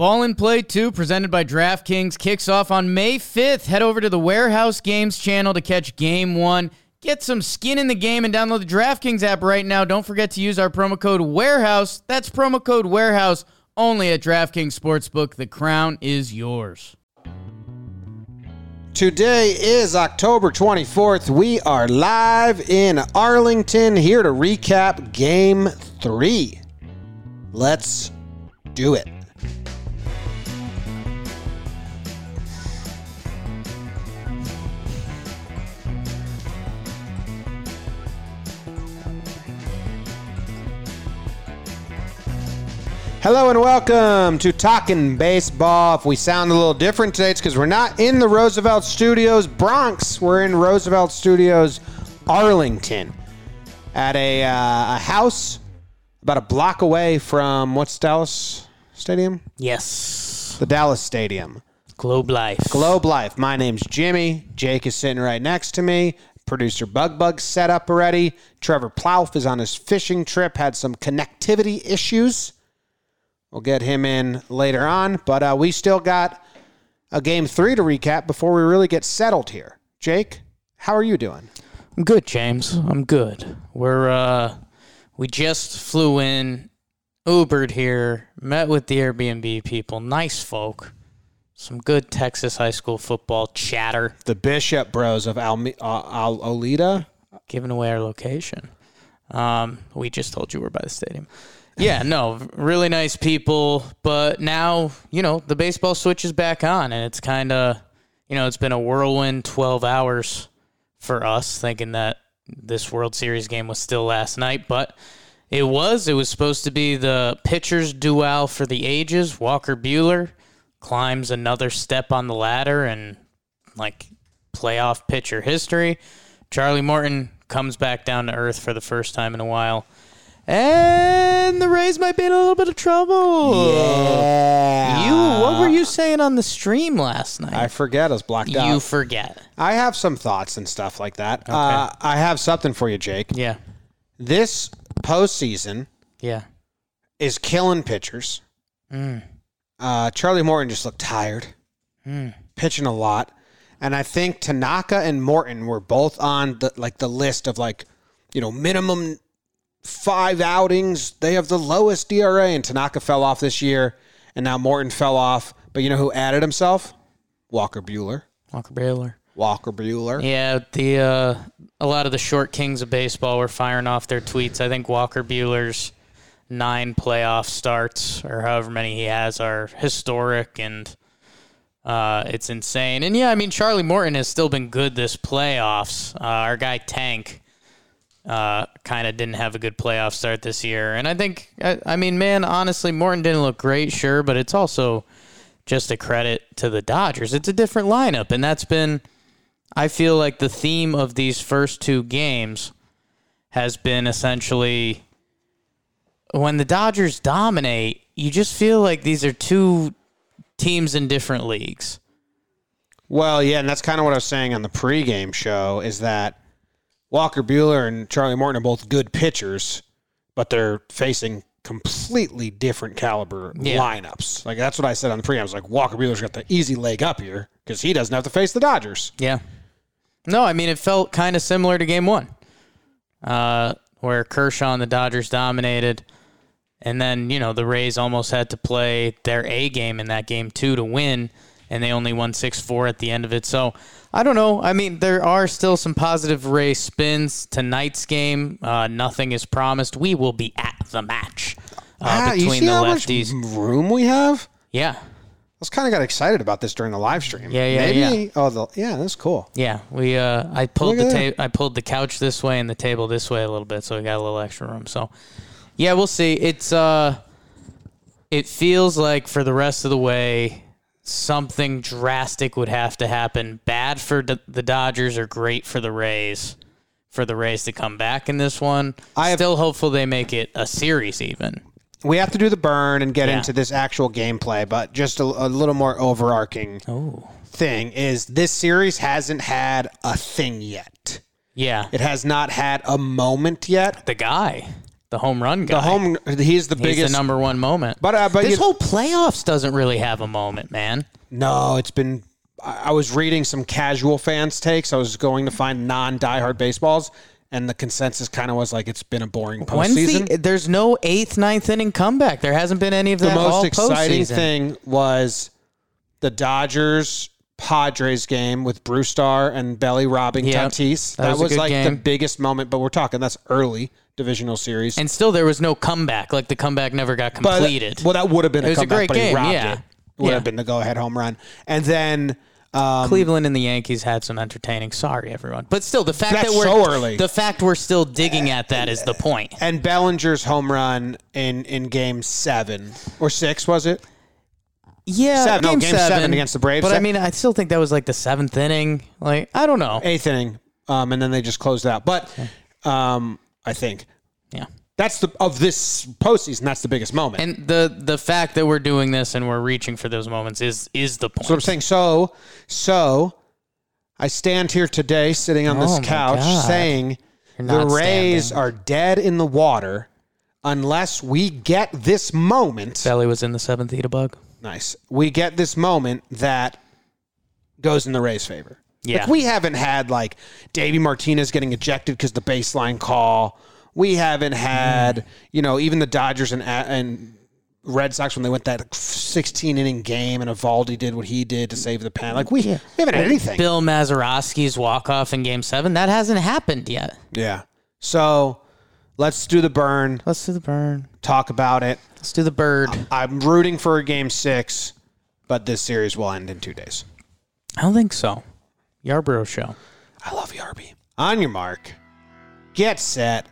Ball and Play 2, presented by DraftKings, kicks off on May 5th. Head over to the Warehouse Games channel to catch Game 1. Get some skin in the game and download the DraftKings app right now. Don't forget to use our promo code WAREHOUSE. That's promo code WAREHOUSE only at DraftKings Sportsbook. The crown is yours. Today is October 24th. We are live in Arlington here to recap Game 3. Let's do it. Hello and welcome to Talkin' Baseball. If we sound a little different today, it's because we're not in the Roosevelt Studios Bronx. We're in Roosevelt Studios Arlington at a house about a block away from, what's Dallas Stadium? Yes. The Dallas Stadium. Globe Life. Globe Life. My name's Jimmy. Jake is sitting right next to me. Producer Bug's set up already. Trevor Plouffe is on his fishing trip, had some connectivity issues. We'll get him in later on, but we still got a Game 3 to recap before we really get settled here. Jake, how are you doing? I'm good, James. I'm good. We just flew in, Ubered here, met with the Airbnb people, nice folk, some good Texas high school football chatter. The Bishop Bros of Alolita. Giving away our location. We just told you we're by the stadium. Yeah, no, really nice people, but now, the baseball switch is back on, and it's kind of, it's been a whirlwind 12 hours for us, thinking that this World Series game was still last night, but it was supposed to be the pitcher's duel for the ages. Walker Buehler climbs another step on the ladder in, playoff pitcher history. Charlie Morton comes back down to earth for the first time in a while. And the Rays might be in a little bit of trouble. Yeah. What were you saying on the stream last night? I forget. I was blocked out. You forget. I have some thoughts and stuff like that. Okay. I have something for you, Jake. Yeah. This postseason is killing pitchers. Charlie Morton just looked tired. Pitching a lot. And I think Tanaka and Morton were both on the list of minimum 5 outings. They have the lowest ERA, and Tanaka fell off this year, and now Morton fell off. But you know who added himself? Walker Buehler. Yeah, a lot of the short kings of baseball were firing off their tweets. I think Walker Buehler's 9 playoff starts, or however many he has, are historic, and it's insane. And yeah, Charlie Morton has still been good this playoffs. Our guy Tank kind of didn't have a good playoff start this year. And I think, honestly, Morton didn't look great, sure, but it's also just a credit to the Dodgers. It's a different lineup, and that's been, I feel like, the theme of these first 2 games has been essentially when the Dodgers dominate, you just feel like these are 2 teams in different leagues. Well, yeah, and that's kind of what I was saying on the pregame show, is that Walker Buehler and Charlie Morton are both good pitchers, but they're facing completely different caliber lineups. That's what I said on the pregame. I was like, Walker Buehler's got the easy leg up here because he doesn't have to face the Dodgers. Yeah. No, it felt kind of similar to Game 1, where Kershaw and the Dodgers dominated, and then, the Rays almost had to play their A game in that Game 2 to win, and they only won 6-4 at the end of it. So, I don't know. There are still some positive Ray spins. Tonight's game, nothing is promised. We will be at the match between you see the how lefties. Much room we have? Yeah. I was kind of got excited about this during the live stream. Yeah. Oh, that's cool. Yeah, we. I pulled I pulled the couch this way and the table this way a little bit, so we got a little extra room. So, yeah, we'll see. It's it feels like for the rest of the way, something drastic would have to happen. Bad for the Dodgers or great for the Rays. For the Rays to come back in this one. Still hopeful they make it a series even. We have to do the burn and get into this actual gameplay, but just a little more overarching thing is this series hasn't had a thing yet. Yeah. It has not had a moment yet. The guy. the home run guy. He's the biggest. He's the number one moment. But this whole playoffs doesn't really have a moment, man. No, it's been. I was reading some casual fans' takes. I was going to find non-diehard baseballs, and the consensus kind of was like it's been a boring postseason. There's no 8th, 9th inning comeback. There hasn't been any of that. The most all exciting postseason. thing was the Dodgers-Padres game with Brewstar and Belly robbing Tatis. That was like the biggest moment, but we're talking that's early divisional series. And still there was no comeback. Like the comeback never got completed. That would have been a comeback, but he robbed yeah. it. Would have been the go-ahead home run. And then Cleveland and the Yankees had some entertaining. Sorry, everyone. But still, the fact that's that so early. The fact we're still digging at that is the point. And Bellinger's home run in Game 7 or 6, was it? Yeah, Game 7 against the Braves. But I mean, I still think that was like the 7th inning. Like, I don't know. 8th inning, and then they just closed out. But I think, that's of this postseason. That's the biggest moment. And the fact that we're doing this and we're reaching for those moments is the point. So I'm saying, so I stand here today, sitting on this couch, saying the Rays are dead in the water unless we get this moment. Belly was in the 7th, eat a bug. Nice. We get this moment that goes in the Rays' favor. Yeah. Like, we haven't had like Davey Martinez getting ejected because the baseline call. We haven't had, even the Dodgers and Red Sox when they went that 16-inning game and Eovaldi did what he did to save the pen. Like, we haven't had anything. Bill Mazeroski's walk-off in Game 7, that hasn't happened yet. Yeah. So let's do the burn. Let's do the burn. Talk about it. Let's do the bird. I'm rooting for a Game 6, but this series will end in 2 days. I don't think so. Yarbrough Show. I love Yarby. On your mark. Get set.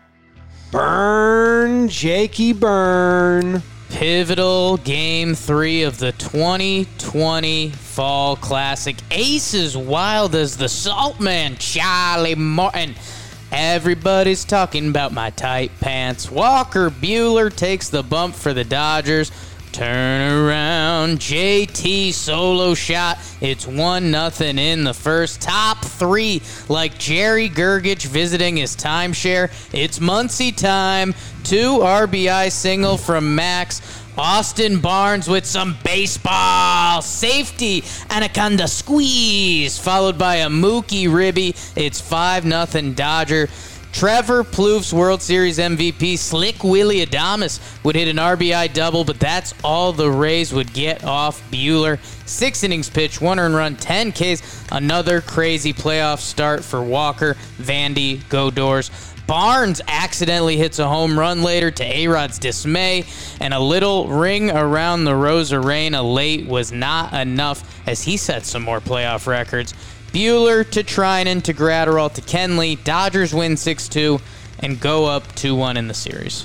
Burn, Jakey, burn. Pivotal Game 3 of the 2020 Fall Classic. Aces wild as the Salt Man, Charlie Martin. Everybody's talking about my tight pants. Walker Buehler takes the bump for the Dodgers. Turn around, JT solo shot. It's 1-0 in the first. Top 3, like Jerry Gergich visiting his timeshare. It's Muncy time. 2 RBI single from Max. Austin Barnes with some baseball. Safety, Anaconda squeeze, followed by a Mookie Ribby. It's 5-0 Dodger. Trevor Plouffe's World Series MVP, Slick Willie Adames, would hit an RBI double, but that's all the Rays would get off Buehler. 6 innings pitched, 1 earned run, 10 Ks. Another crazy playoff start for Walker, Vandy, go Doors. Barnes accidentally hits a home run later to A-Rod's dismay, and a little ring around the Rosarena late was not enough as he set some more playoff records. Buehler to Trinan to Gratterall to Kenley. Dodgers win 6-2 and go up 2-1 in the series.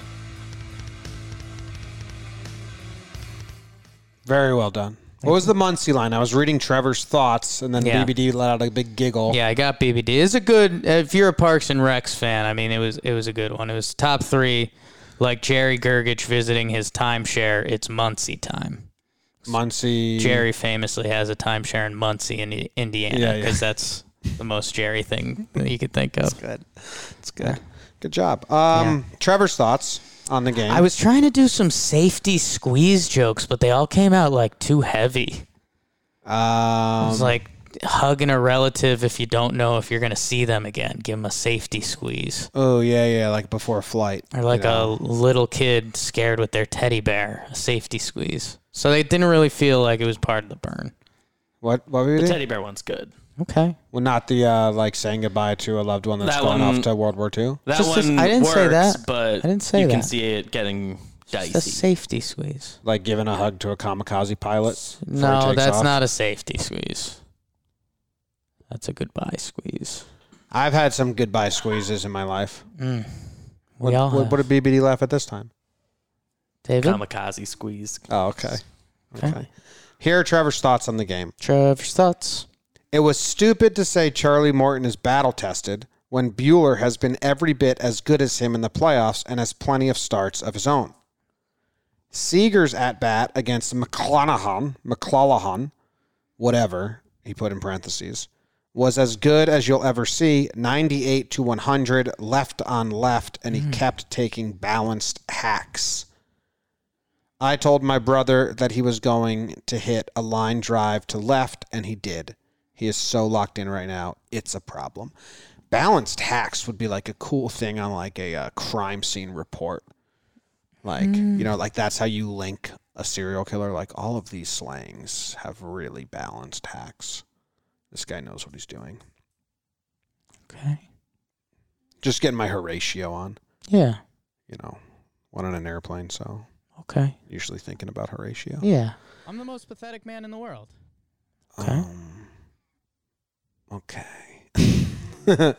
Very well done. What was the Muncy line? I was reading Trevor's thoughts, and then BBD let out a big giggle. Yeah, I got BBD. It's a good. If you're a Parks and Recs fan, I mean, it was a good one. It was top 3, like Jerry Gergich visiting his timeshare. It's Muncy time. Muncy. Jerry famously has a timeshare in Muncie, Indiana, because that's the most Jerry thing that you could think of. It's good. Good job. Trevor's thoughts on the game. I was trying to do some safety squeeze jokes, but they all came out like too heavy. It was like hugging a relative if you don't know if you're going to see them again. Give them a safety squeeze. Oh, yeah, like before a flight. Or like a little kid scared with their teddy bear, a safety squeeze. So they didn't really feel like it was part of the burn. What were you The doing? teddy bear one's good. Okay. Well, not the like saying goodbye to a loved one that's That going one- off to World War II. That Just- one I didn't works, say that. but I didn't say you can that. see it getting dicey. It's a safety squeeze. Like giving a hug to a kamikaze pilot. before he No, takes that's off. not a safety squeeze. That's a goodbye squeeze. I've had some goodbye squeezes in my life. We all have. What did BBD laugh at this time? David? Kamikaze squeeze. Oh, okay. Here are Trevor's thoughts on the game. Trevor's thoughts. It was stupid to say Charlie Morton is battle-tested when Buehler has been every bit as good as him in the playoffs and has plenty of starts of his own. Seager's at-bat against McClanahan, whatever, he put in parentheses, was as good as you'll ever see, 98 to 100, left on left, and he kept taking balanced hacks. I told my brother that he was going to hit a line drive to left, and he did. He is so locked in right now. It's a problem. Balanced hacks would be like a cool thing on like a crime scene report. Like, like that's how you link a serial killer. Like all of these slangs have really balanced hacks. This guy knows what he's doing. Okay. Just getting my Horatio on. Yeah. Went on an airplane, so Okay. usually thinking about Horatio. Yeah. I'm the most pathetic man in the world. Okay. Okay.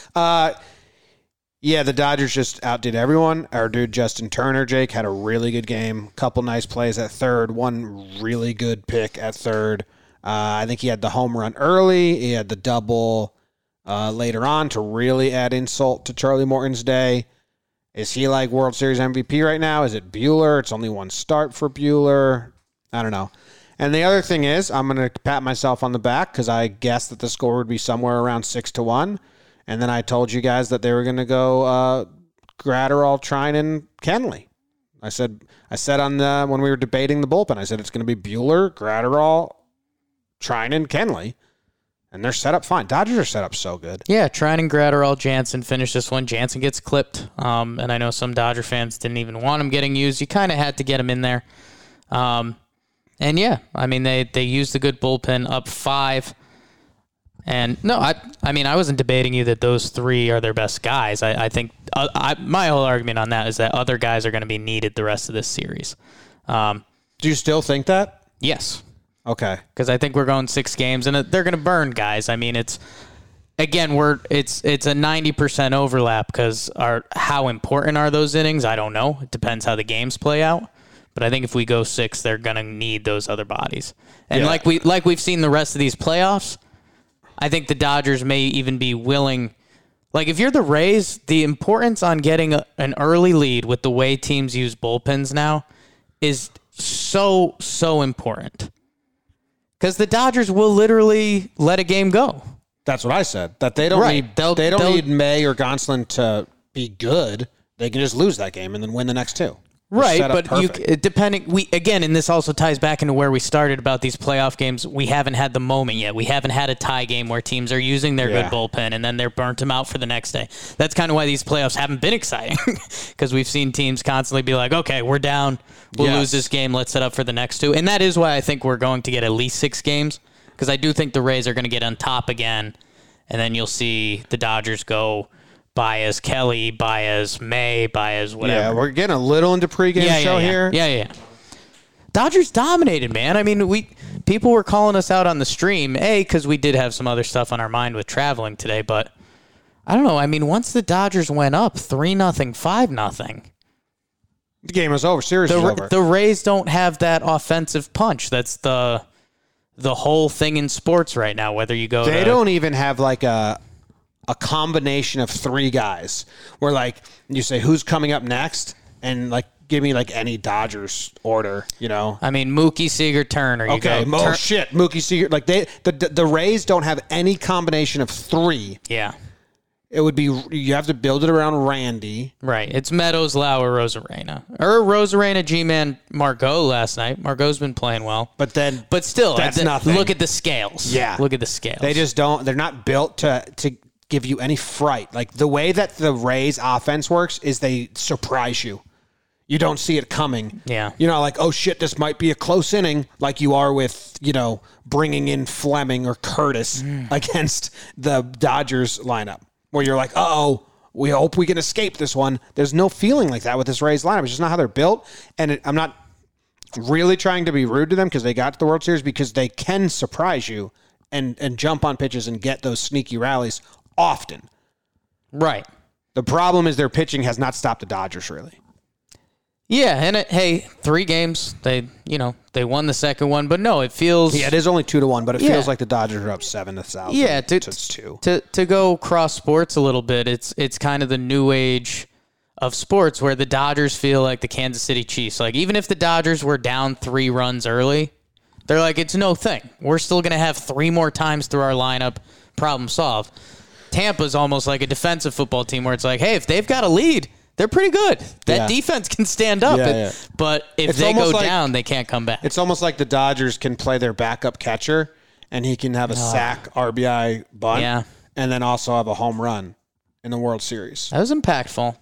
Yeah, the Dodgers just outdid everyone. Our dude Justin Turner, Jake, had a really good game. Couple nice plays at third. One really good pick at third. I think he had the home run early. He had the double later on to really add insult to Charlie Morton's day. Is he like World Series MVP right now? Is it Buehler? It's only one start for Buehler. I don't know. And the other thing is, I'm going to pat myself on the back because I guessed that the score would be somewhere around 6-1. And then I told you guys that they were going to go Gratterall, Treinen, Kenley. I said on when we were debating the bullpen, I said it's going to be Buehler, Gratterall, Treinen, Kenley. And they're set up fine. Dodgers are set up so good. Yeah, Treinen, Gratterall, Jansen finish this one. Jansen gets clipped. And I know some Dodger fans didn't even want him getting used. You kind of had to get him in there. And yeah, I mean, they used the good bullpen up 5. And no, I wasn't debating you that those 3 are their best guys. I think my whole argument on that is that other guys are going to be needed the rest of this series. Do you still think that? Yes. Okay. Because I think we're going 6 games, and they're going to burn guys. I mean, it's a 90% overlap because how important are those innings? I don't know. It depends how the games play out. But I think if we go 6, they're going to need those other bodies. And Yeah. like we've seen the rest of these playoffs, I think the Dodgers may even be willing. Like, if you're the Rays, the importance on getting an early lead with the way teams use bullpens now is so, so important. Because the Dodgers will literally let a game go. That's what I said. That they don't Right. need They'll- need May or Gonsolin to be good. They can just lose that game and then win the next 2. Right, set up but perfect. and this also ties back into where we started about these playoff games. We haven't had the moment yet. We haven't had a tie game where teams are using their good bullpen and then they're burnt them out for the next day. That's kind of why these playoffs haven't been exciting because we've seen teams constantly be like, okay, we're down. We'll lose this game. Let's set up for the next 2. And that is why I think we're going to get at least 6 games because I do think the Rays are going to get on top again, and then you'll see the Dodgers go Baez, Kelly, Baez, May, Baez, whatever. Yeah, we're getting a little into pregame show here. Yeah. Dodgers dominated, man. I mean, people were calling us out on the stream, because we did have some other stuff on our mind with traveling today, but I don't know. I mean, once the Dodgers went up 3-0, 5-0, The game was over. Series was over. the Rays don't have that offensive punch. That's the whole thing in sports right now, whether you go They don't even have like a combination of 3 guys where like you say who's coming up next and like give me like any Dodgers order, I mean, Mookie, Seager, Turner. Mookie Seager. Like the Rays don't have any combination of 3. Yeah. It would be you have to build it around Randy. Right. It's Meadows, Lauer, Rosarena. Or Rosarena, G-Man, Margot last night. Margot's been playing well. But still, that's nothing. Look at the scales. Yeah. Look at the scales. They just don't. They're not built to give you any fright. Like the way that the Rays offense works is they surprise you. You don't see it coming. Yeah. You're not like, oh shit, this might be a close inning, like you are with, bringing in Fleming or Curtis against the Dodgers lineup, where you're like, we hope we can escape this one. There's no feeling like that with this Rays lineup. It's just not how they're built. And I'm not really trying to be rude to them because they got to the World Series because they can surprise you and jump on pitches and get those sneaky rallies often. Right. The problem is their pitching has not stopped the Dodgers, really. Yeah, and 3 games. They won the second one, but no, it feels. Yeah, it is only 2-1, but it feels like the Dodgers are up 7-1. Yeah, to 2. To go cross sports a little bit, it's kind of the new age of sports where the Dodgers feel like the Kansas City Chiefs. Like even if the Dodgers were down 3 runs early, they're like, it's no thing. We're still going to have 3 more times through our lineup problem solved. Tampa's almost like a defensive football team where it's like, hey, if they've got a lead, they're pretty good. That defense can stand up. But if they go down, they can't come back. It's almost like the Dodgers can play their backup catcher, and he can have a sack, RBI bunt, and then also have a home run in the World Series. That was impactful.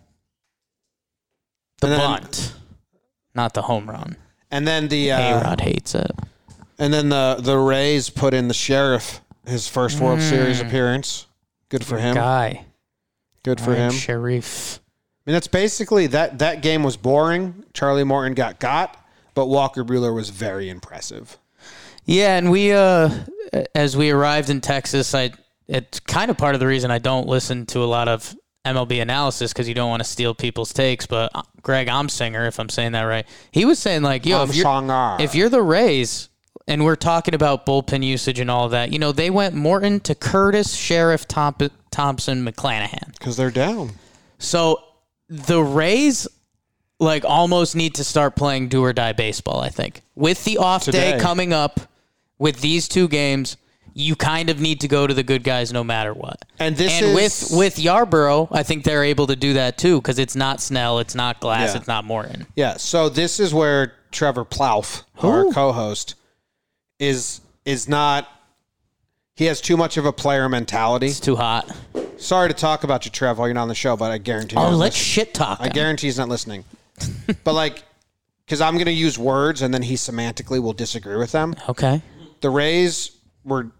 The bunt, not the home run. And then the A-Rod hates it. And then the Rays put in the Sheriff, his first World Series appearance. Good for him. Good for him. Sheriff. I mean, that's basically that game was boring. Charlie Morton got, but Walker Buehler was very impressive. Yeah, and we, as we arrived in Texas, it's kind of part of the reason I don't listen to a lot of MLB analysis because you don't want to steal people's takes. But Greg Amsinger, if I'm saying that right, he was saying like, yo, if you're the Rays, and we're talking about bullpen usage and all of that, they went Morton to Curtis, Sheriff, Thompson, McClanahan. Because they're down. So the Rays almost need to start playing do or die baseball, I think. With the off day coming up with these two games, you kind of need to go to the good guys no matter what. And with Yarborough, I think they're able to do that too because it's not Snell, it's not Glass, it's not Morton. Yeah, so this is where Trevor Plouffe, our co-host, is not. He has too much of a player mentality. It's too hot. Sorry to talk about you, Trev, while you're not on the show, but I guarantee. Let's shit talk. I guarantee he's not listening. But because I'm going to use words and then he semantically will disagree with them. Okay. The Rays were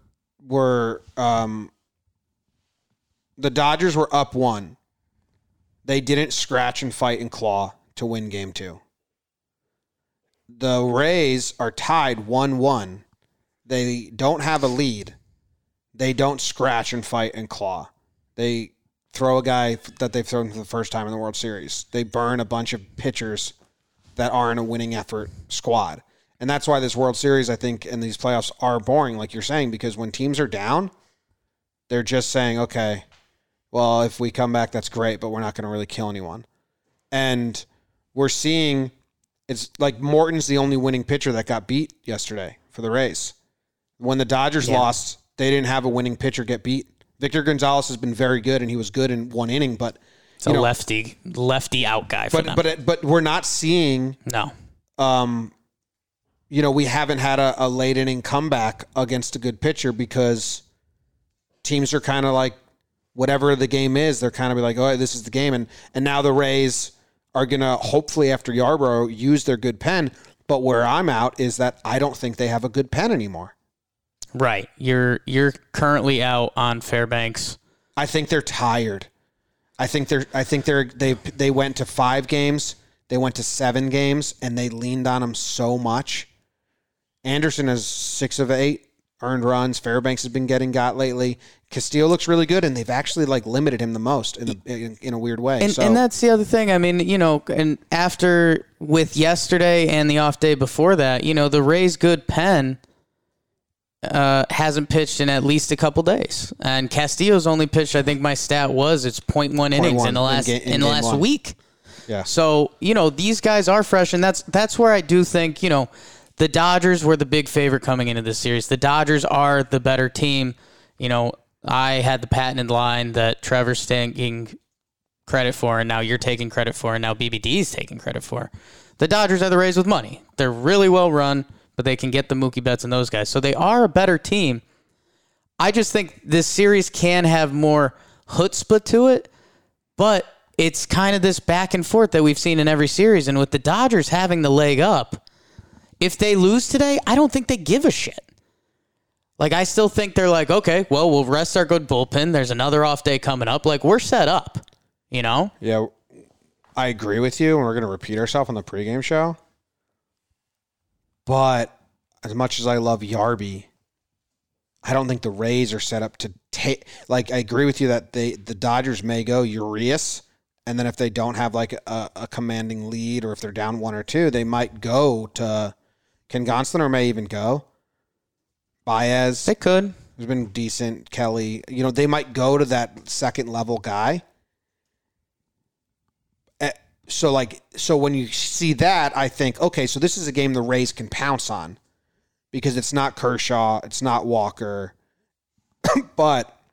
the Dodgers were up 1. They didn't scratch and fight and claw to win game 2. The Rays are tied 1-1. They don't have a lead. They don't scratch and fight and claw. They throw a guy that they've thrown for the first time in the World Series. They burn a bunch of pitchers that aren't a winning effort squad. And that's why this World Series, I think, and these playoffs are boring, like you're saying, because when teams are down, they're just saying, okay, well, if we come back, that's great, but we're not going to really kill anyone. And we're seeing it's like Morton's the only winning pitcher that got beat yesterday for the Rays. When the Dodgers lost, they didn't have a winning pitcher get beat. Victor Gonzalez has been very good, and he was good in one inning, but it's a lefty out guy for them. But we're not seeing we haven't had a late inning comeback against a good pitcher because teams are kind of like whatever the game is, they're kind of like, oh, this is the game, and now the Rays are gonna hopefully after Yarborough use their good pen. But where I'm out is that I don't think they have a good pen anymore. Right. You're currently out on Fairbanks. I think they're tired. They went to 5 games. They went to 7 games, and they leaned on them so much. Anderson has 6 of 8 earned runs. Fairbanks has been getting got lately. Castillo looks really good, and they've actually limited him the most in a weird way. And that's the other thing. I mean, and after with yesterday and the off day before that, the Rays' good pen hasn't pitched in at least a couple days, and Castillo's only pitched. I think my stat was it's 0.1 innings in the last week. Yeah. So these guys are fresh, and that's where I do think the Dodgers were the big favorite coming into this series. The Dodgers are the better team. I had the patented line that Trevor's taking credit for, and now you're taking credit for, and now BBD's taking credit for. The Dodgers are the Rays with money. They're really well run, but they can get the Mookie Betts and those guys. So they are a better team. I just think this series can have more chutzpah to it, but it's kind of this back and forth that we've seen in every series. And with the Dodgers having the leg up, if they lose today, I don't think they give a shit. I still think they're like, okay, well, we'll rest our good bullpen. There's another off day coming up. We're set up, Yeah, I agree with you, and we're going to repeat ourselves on the pregame show. But as much as I love Yarby, I don't think the Rays are set up to take. I agree with you that the Dodgers may go Urias, and then if they don't have a commanding lead, or if they're down 1 or 2, they might go to Ken Gonsolin, or may even go Baez. They could. Has been decent. Kelly, they might go to that second level guy. So when you see that, I think, okay, so this is a game the Rays can pounce on because it's not Kershaw, it's not Walker, but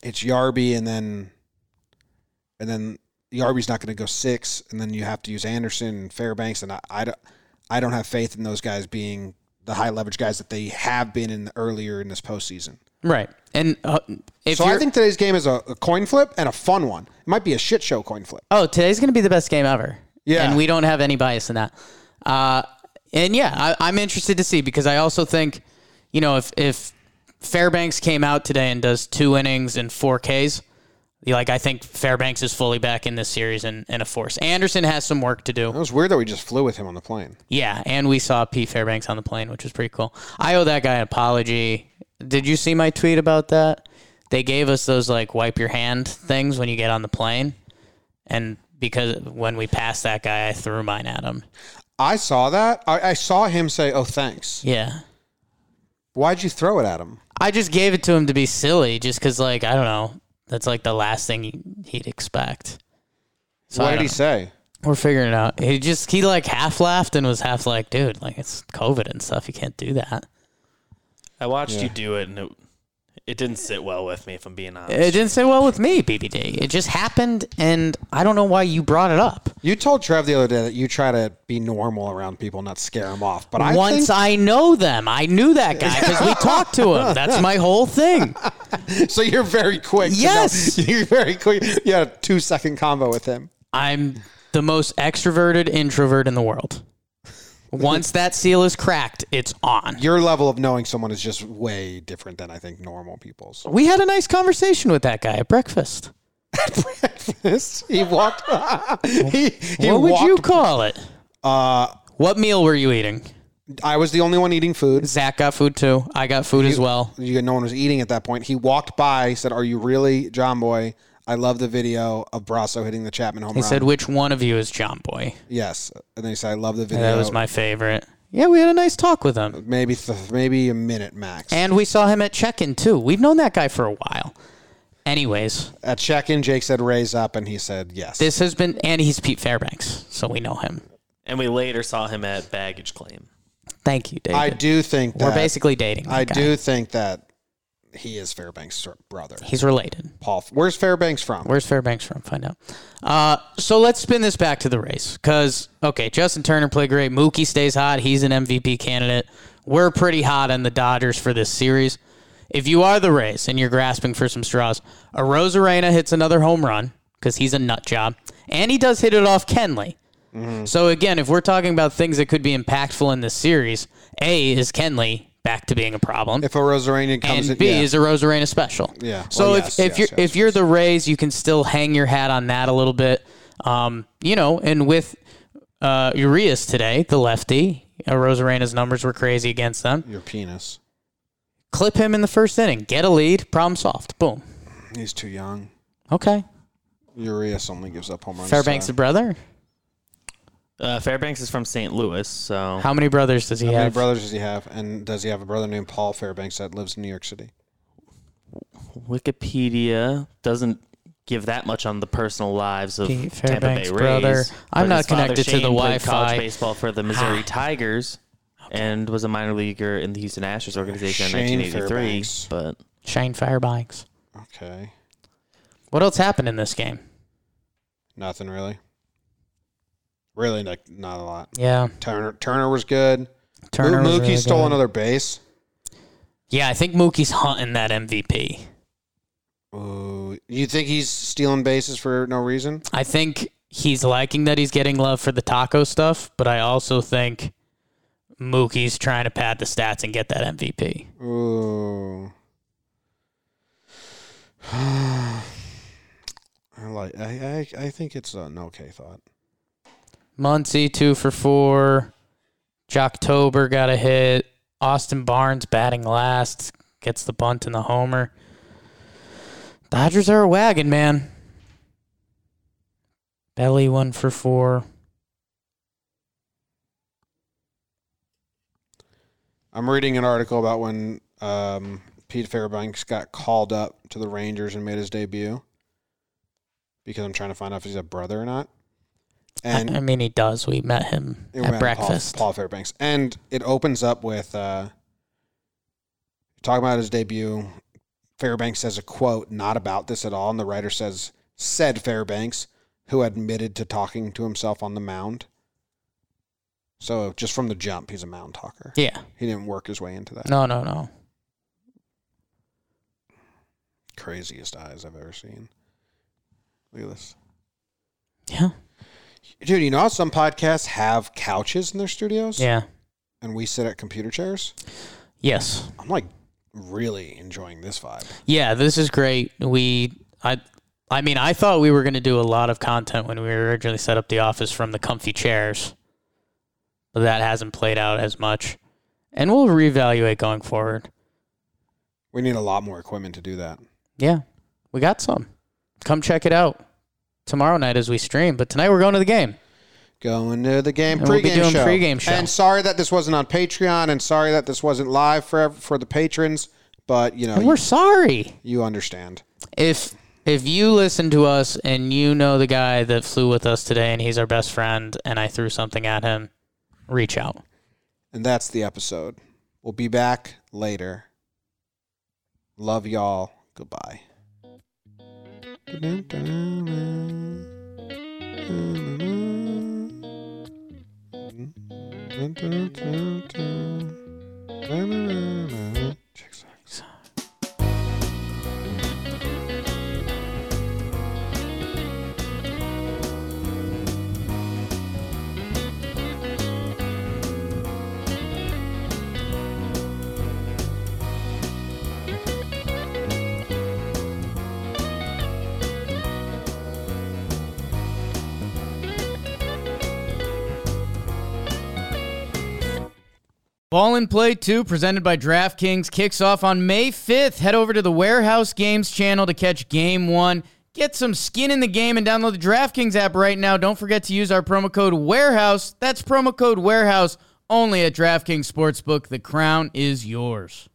it's Yarby, and then Yarby's not going to go 6, and then you have to use Anderson and Fairbanks, and I don't have faith in those guys being the high leverage guys that they have been earlier in this postseason. Right. And I think today's game is a coin flip and a fun one. It might be a shit show coin flip. Oh, today's going to be the best game ever. Yeah. And we don't have any bias in that. I'm interested to see, because I also think, if Fairbanks came out today and does 2 innings and 4 Ks, I think Fairbanks is fully back in this series and a force. Anderson has some work to do. It was weird that we just flew with him on the plane. Yeah, and we saw Pete Fairbanks on the plane, which was pretty cool. I owe that guy an apology. Did you see my tweet about that? They gave us those wipe your hand things when you get on the plane, and because when we passed that guy, I threw mine at him. I saw that. I saw him say, "Oh, thanks." Yeah. Why'd you throw it at him? I just gave it to him to be silly, just because, I don't know. That's the last thing he'd expect. So what did he say? We're figuring it out. He half laughed and was half dude, it's COVID and stuff. You can't do that. I watched you do it, and it didn't sit well with me, if I'm being honest. It didn't sit well with me, BBD. It just happened, and I don't know why you brought it up. You told Trev the other day that you try to be normal around people, not scare them off. But I know them. I knew that guy because we talked to him. That's my whole thing. So you're very quick. Yes. You're very quick. You had a 2-second combo with him. I'm the most extroverted introvert in the world. Once that seal is cracked, it's on. Your level of knowing someone is just way different than I think normal people's. We had a nice conversation with that guy at breakfast. He walked. What would you call it? What meal were you eating? I was the only one eating food. Zach got food too. I got food as well. No one was eating at that point. He walked by, said, "Are you really John Boy? I love the video of Brasso hitting the Chapman home run." He said, "Which one of you is John Boy?" Yes. And then he said, "I love the video." That was my favorite. Yeah, we had a nice talk with him. Maybe a minute max. And we saw him at check-in too. We've known that guy for a while. Anyways. At check-in, Jake said, "Raise up," and he said, "Yes." And he's Pete Fairbanks, so we know him. And we later saw him at baggage claim. Thank you, David. I do think that... We're basically dating. I do think that he is Fairbanks' brother. He's related. Paul. Where's Fairbanks from? Find out. So let's spin this back to the race. Because, Justin Turner played great. Mookie stays hot. He's an MVP candidate. We're pretty hot on the Dodgers for this series. If you are the Rays and you're grasping for some straws, Arozarena hits another home run because he's a nut job. And he does hit it off Kenley. Mm-hmm. So, again, if we're talking about things that could be impactful in this series, A, is Kenley back to being a problem. If a Arozarena comes in, and B, is a Arozarena special. Yeah. So if you're the Rays, you can still hang your hat on that a little bit. And with Urias today, the lefty, Arozarena's numbers were crazy against them. Your penis. Clip him in the first inning. Get a lead. Problem solved. Boom. He's too young. Okay. Urias only gives up home runs. Fairbanks' brother? Fairbanks is from St. Louis, so... How many brothers does he have? How many brothers does he have? And does he have a brother named Paul Fairbanks that lives in New York City? Wikipedia doesn't give that much on the personal lives of Tampa Bay Rays. Brother. I'm not connected to the Wi-Fi. College baseball for the Missouri Tigers and was a minor leaguer in the Houston Astros organization in 1983. But Shane Fairbanks. Okay. What else happened in this game? Nothing really. Really, not a lot. Yeah. Turner was good. Mookie really stole good. Another base. Yeah, I think Mookie's hunting that MVP. Ooh, you think he's stealing bases for no reason? I think he's liking that he's getting love for the taco stuff, but I also think Mookie's trying to pad the stats and get that MVP. Ooh. I think it's an okay thought. Muncy 2 for 4. Jocktober got a hit. Austin Barnes batting last. Gets the bunt and the homer. Dodgers are a wagon, man. Belly 1 for 4. I'm reading an article about when Pete Fairbanks got called up to the Rangers and made his debut because I'm trying to find out if he's a brother or not. And I mean, he does. We met him at breakfast. Paul Fairbanks. And it opens up with talking about his debut. Fairbanks says a quote not about this at all, and the writer said Fairbanks, who admitted to talking to himself on the mound. So just from the jump, he's a mound talker. Yeah. He didn't work his way into that. No. Craziest eyes I've ever seen. Look at this. Yeah. Dude, you know how some podcasts have couches in their studios? Yeah. And we sit at computer chairs? Yes. I'm like really enjoying this vibe. Yeah, this is great. I mean, I thought we were going to do a lot of content when we originally set up the office from the comfy chairs, but that hasn't played out as much. And we'll reevaluate going forward. We need a lot more equipment to do that. Yeah, we got some. Come check it out tomorrow night as we stream, but tonight we're going to the game. Going to the game And we'll be doing show. pregame show. And sorry that this wasn't on Patreon, and sorry that this wasn't live for the patrons, but you know, And we're sorry. You understand. If you listen to us and you know the guy that flew with us today and he's our best friend and I threw something at him, reach out. And that's the episode. We'll be back later. Love y'all. Goodbye. Ball and Play 2, presented by DraftKings, kicks off on May 5th. Head over to the Warehouse Games channel to catch Game 1. Get some skin in the game and download the DraftKings app right now. Don't forget to use our promo code WAREHOUSE. That's promo code WAREHOUSE only at DraftKings Sportsbook. The crown is yours.